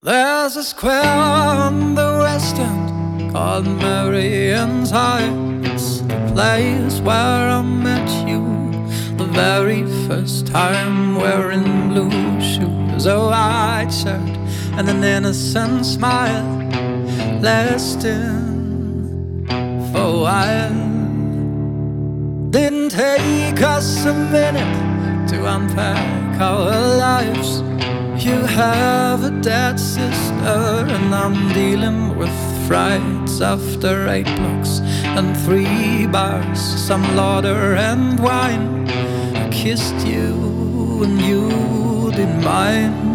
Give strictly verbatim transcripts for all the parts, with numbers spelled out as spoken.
There's a square on the west end called Marian's High. It's the place where I met you the very first time, wearing blue shoes, a white shirt, and an innocent smile. Lasting for a while. Didn't take us a minute to unpack our lives. You have a dead sister, and I'm dealing with frights after eight blocks and three bars, some lauder and wine. I kissed you and you didn't mind.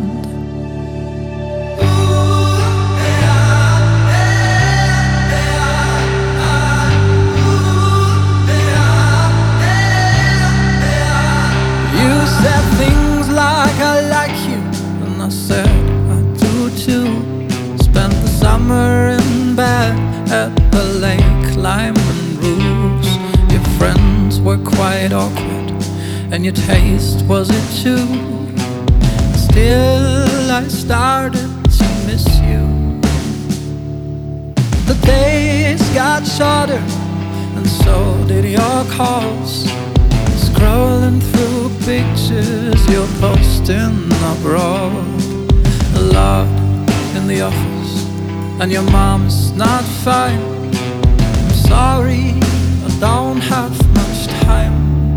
You said things like I like you, and I said I do too. Spent the summer in bed at the lake, climbing roofs. Your friends were quite awkward, and your taste was it too. Still I started to miss you. The days got shorter, and so did your calls. Scrolling through pictures you're posting abroad. A lot in the office, and your mom's not fine. I'm sorry, I don't have much time.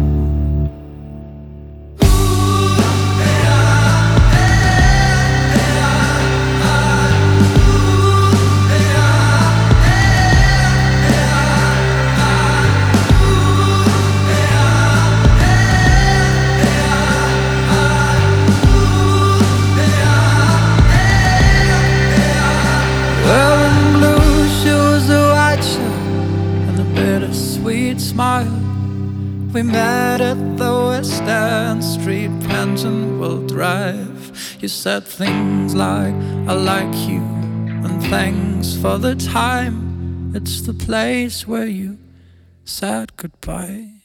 Sweet smile. We met at the West End Street Pentonville Drive. You said things like I like you and thanks for the time. It's the place where you said goodbye.